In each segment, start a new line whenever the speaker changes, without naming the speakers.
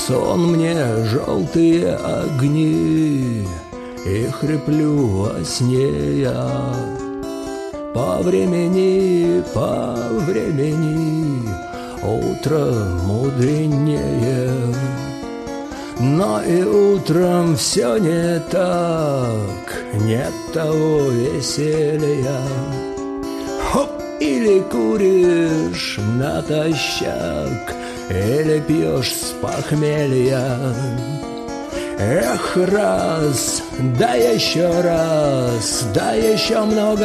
сон мне желтые огни, и хриплю во сне я. По времени, утро мудренее. Но и утром все не так, нет того веселья. Хоп! Или куришь натощак, или пьешь с похмелья. Эх, раз, да еще раз, да еще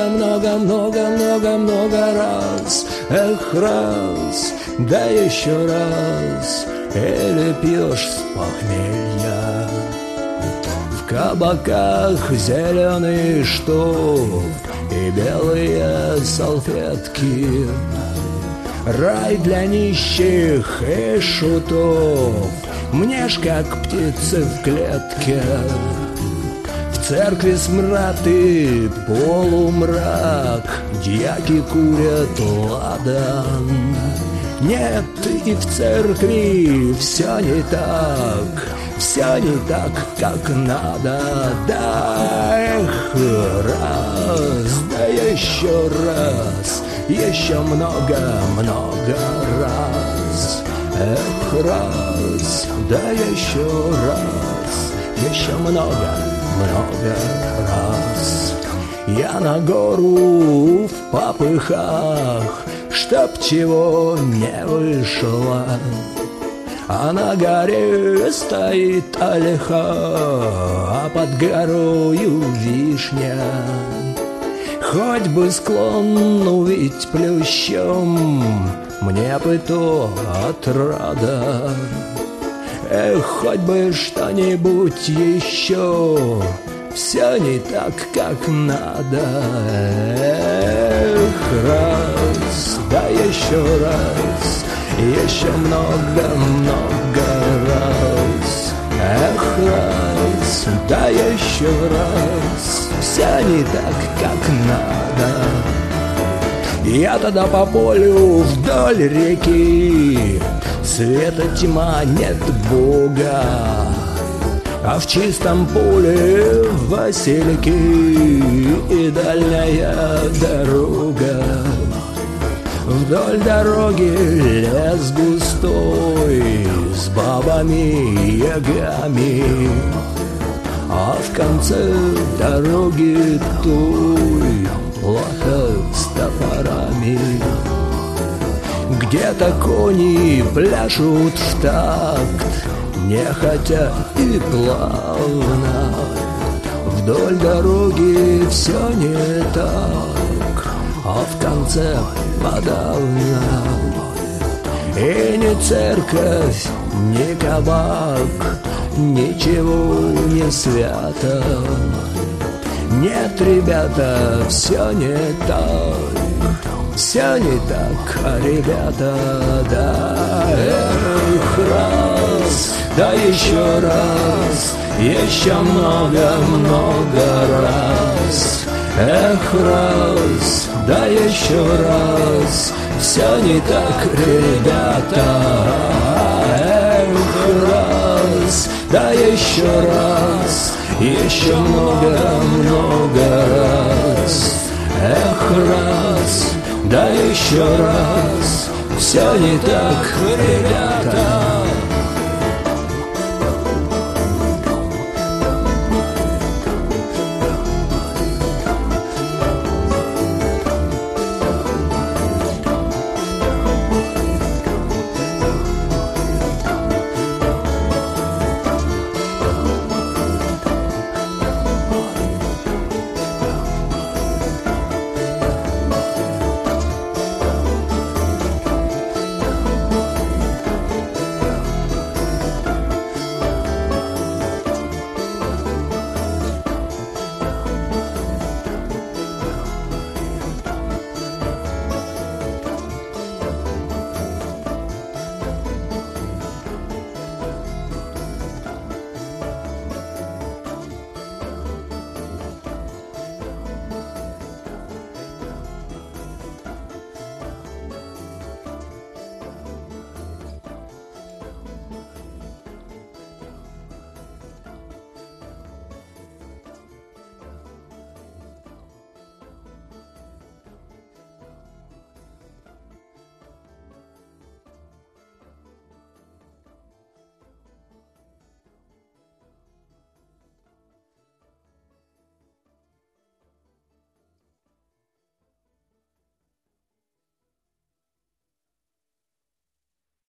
много раз. Эх, раз, да еще раз, или пьешь с похмелья. В кабаках зеленый штоф и белые салфетки, рай для нищих и шутов, мне ж как птицы в клетке. В церкви смрад и полумрак, дьяки курят ладан. Нет, и в церкви все не так, как надо. Да, эх, раз, да еще раз, еще много раз. Эх, раз, да еще раз, еще много раз. Я на гору в попыхах, чтоб чего не вышло, а на горе стоит ольха, а под горою вишня. Хоть бы склон увидеть плющом, мне бы то отрада. Эх, хоть бы что-нибудь еще, все не так, как надо. Эх, раз, да еще раз, еще много раз. Эх, раз, да еще раз, все не так, как надо. Я тогда по полю вдоль реки, света тьма, нет Бога, а в чистом поле васильки и дальняя дорога. Вдоль дороги лес густой с бабами и ягами, а в конце дороги той лохоть с топорами. Где-то кони пляшут в такт, нехотя и плавно. Вдоль дороги все не так, а в конце подавно. И ни церковь, ни кабак, ничего не свято. Нет, ребята, все не так, а ребята, да. Эх, раз, да еще раз, еще много раз. Эх, раз, да еще раз, все не так, ребята. Эх, раз, да еще раз, еще много раз. Эх, раз, да еще раз, все не так, ребята.